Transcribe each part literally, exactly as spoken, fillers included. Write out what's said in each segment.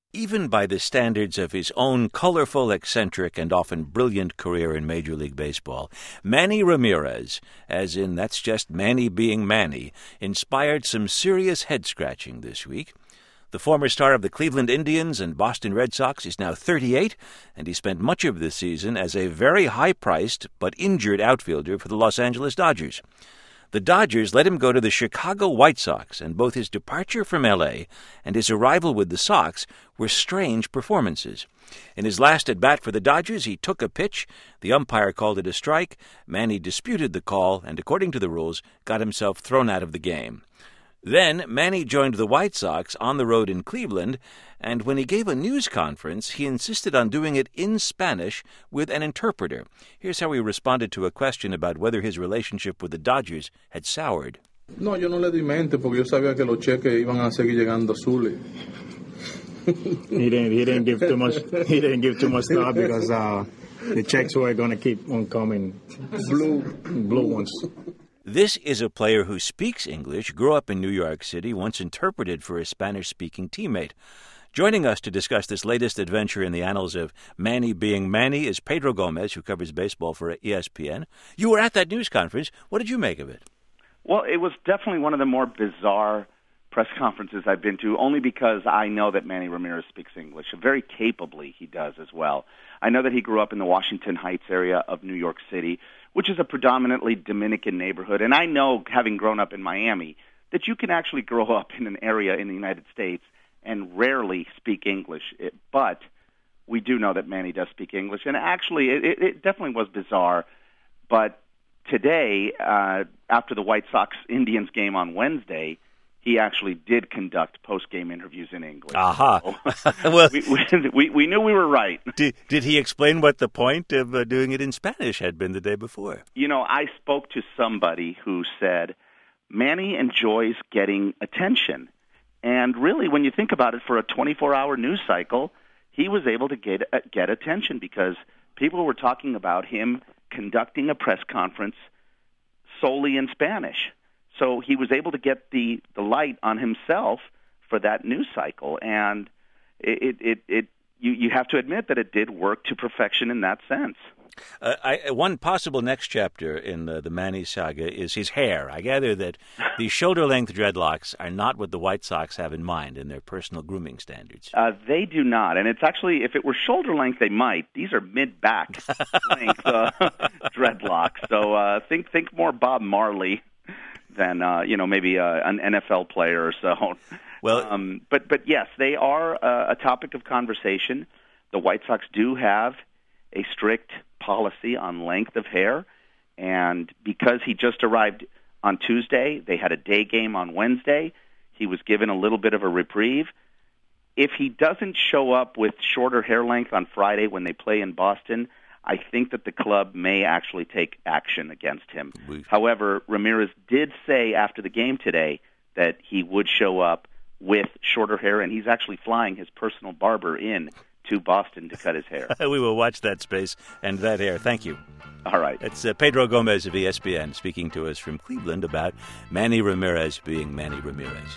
Even by the standards of his own colorful, eccentric, and often brilliant career in Major League Baseball, Manny Ramirez, as in that's just Manny being Manny, inspired some serious head-scratching this week. The former star of the Cleveland Indians and Boston Red Sox is now thirty-eight, and he spent much of the season as a very high-priced but injured outfielder for the Los Angeles Dodgers. The Dodgers let him go to the Chicago White Sox, and both his departure from L A and his arrival with the Sox were strange performances. In his last at-bat for the Dodgers, he took a pitch. The umpire called it a strike. Manny disputed the call and, according to the rules, got himself thrown out of the game. Then Manny joined the White Sox on the road in Cleveland, and when he gave a news conference, he insisted on doing it in Spanish with an interpreter. Here's how he responded to a question about whether his relationship with the Dodgers had soured. No, yo no le di mente porque yo sabía que los cheques iban a seguir llegando azules. he didn't. He didn't give too much. He didn't give too much thought because uh, the checks were going to keep on coming. Blue, blue ones. This is a player who speaks English, grew up in New York City, once interpreted for a Spanish-speaking teammate. Joining us to discuss this latest adventure in the annals of Manny being Manny is Pedro Gomez, who covers baseball for E S P N. You were at that news conference. What did you make of it? Well, it was definitely one of the more bizarre press conferences I've been to, only because I know that Manny Ramirez speaks English. Very capably he does as well. I know that he grew up in the Washington Heights area of New York City, which is a predominantly Dominican neighborhood. And I know, having grown up in Miami, that you can actually grow up in an area in the United States and rarely speak English. It, but we do know that Manny does speak English. And actually, it, it definitely was bizarre. But today, uh, after the White Sox-Indians game on Wednesday, he actually did conduct post-game interviews in English. Aha. So, well, we, we, we knew we were right. Did, did he explain what the point of uh, doing it in Spanish had been the day before? You know, I spoke to somebody who said, Manny enjoys getting attention. And really, when you think about it, for a twenty-four hour news cycle, he was able to get, uh, get attention because people were talking about him conducting a press conference solely in Spanish. So he was able to get the, the light on himself for that news cycle, and it, it, it you, you have to admit that it did work to perfection in that sense. Uh, I, one possible next chapter in uh, the Manny saga is his hair. I gather that the shoulder-length dreadlocks are not what the White Sox have in mind in their personal grooming standards. Uh, they do not, and it's actually, if it were shoulder-length, they might. These are mid-back length uh, dreadlocks, so uh, think think more Bob Marley than uh, you know, maybe uh, an N F L player or so. Well, um, but but yes, they are uh, a topic of conversation. The White Sox do have a strict policy on length of hair, and because he just arrived on Tuesday, they had a day game on Wednesday. He was given a little bit of a reprieve. If he doesn't show up with shorter hair length on Friday when they play in Boston, I think that the club may actually take action against him. We... However, Ramirez did say after the game today that he would show up with shorter hair, and he's actually flying his personal barber in to Boston to cut his hair. We will watch that space and that hair. Thank you. All right. It's uh, Pedro Gomez of E S P N speaking to us from Cleveland about Manny Ramirez being Manny Ramirez.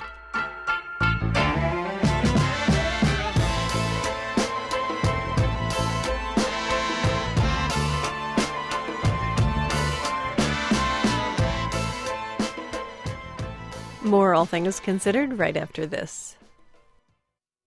More All Things Considered right after this.